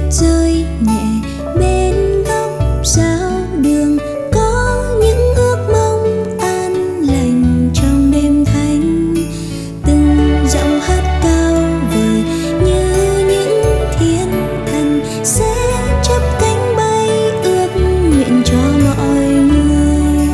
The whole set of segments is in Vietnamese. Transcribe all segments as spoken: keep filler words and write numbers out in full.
rơi nhẹ bên góc giao đường, có những ước mong an lành trong đêm thanh. Từng giọng hát cao vời như những thiên thần sẽ chắp cánh bay ước nguyện cho mọi người.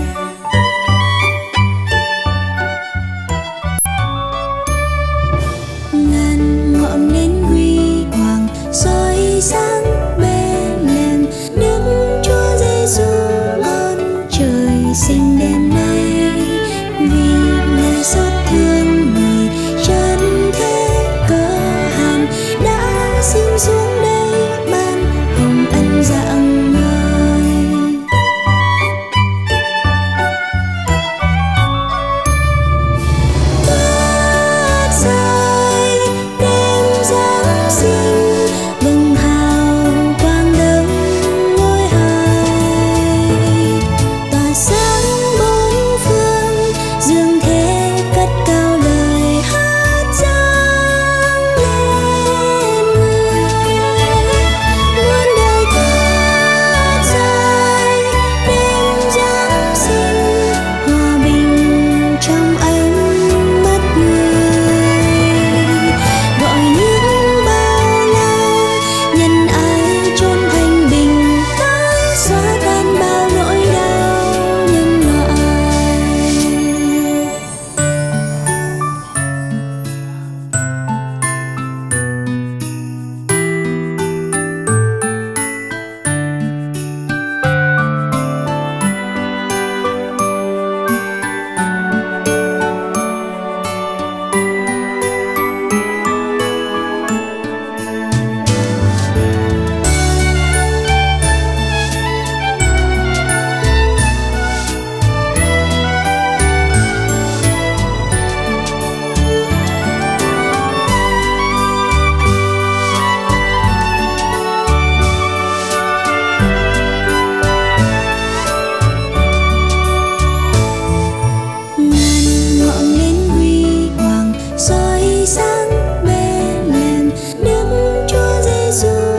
Ngàn ngọn nến huy hoàng soi sáng Bethlehem, Đức Chúa Giêsu con trời sinh đêm nay. Vì lời xót thương người trần thế cơ hàn, đã sinh xuống đây ban hồng ân dạng ngời. Bát rơi đêm Giáng sinh, bừng hào quang đấng ngôi hài, tỏa sáng bốn phương, dương thế cất cao lời hát dâng lên người. Muôn đời cất rơi đêm Giáng sinh, hòa bình trong ánh mắt người. Gọi những bao la nhân ái chốn thanh bình, tới xóa tan bao nỗi đau nhân loại. Ngàn ngọn nến huy hoàng soi sáng Bethlehem, Đức Chúa Giêsu